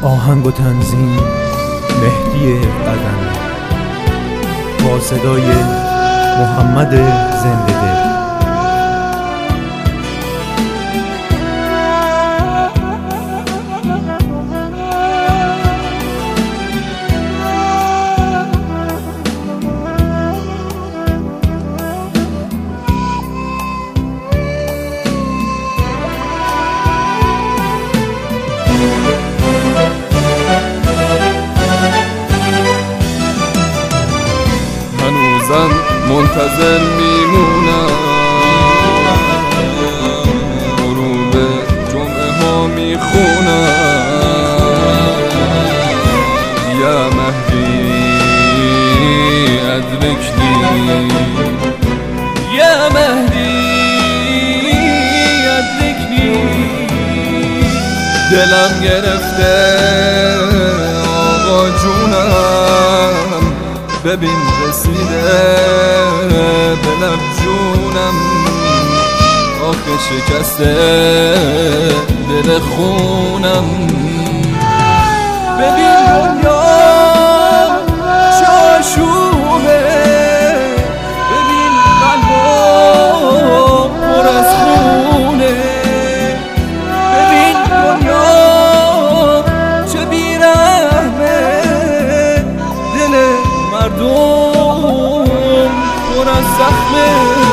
آهنگ و تنظیم مهدی قدمی با صدای محمد زنده دل. هنوزم منتظر میمونم، غروب جمعه ها میخونم. یا مهدی ادرکنی، یا مهدی ادرکنی. دلم گرفته آقا جونم، ببین رسیده به لب جونم. آخه شکسته دل خونم. ببین دنیا چه آشوبه، ببین قلبم پر از خونه. ببین دنیا چه بیرحمه، دل مردم پر از زخمه.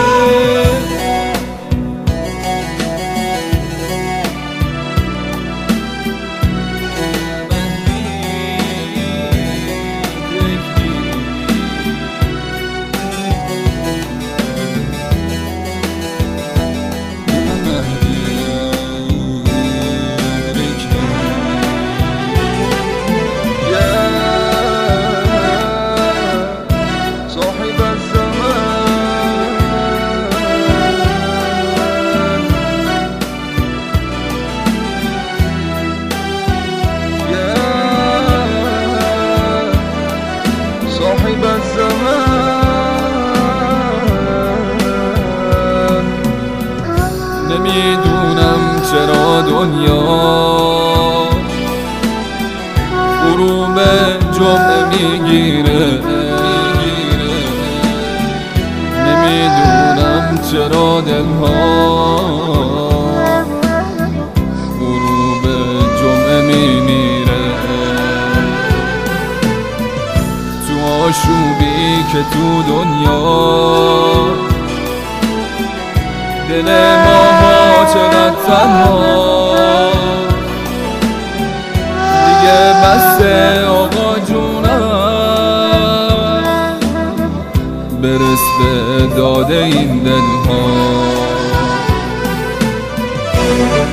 صاحب الزمان، نمیدونم چرا دنیا غروب جمعه میگیره. نمیدونم چرا دلها غروب جمعه میمیره. آشوبی که تو دنیا دل ماها چقدر تنها. دیگه بسته آقا جونم، برس به داده این دلها.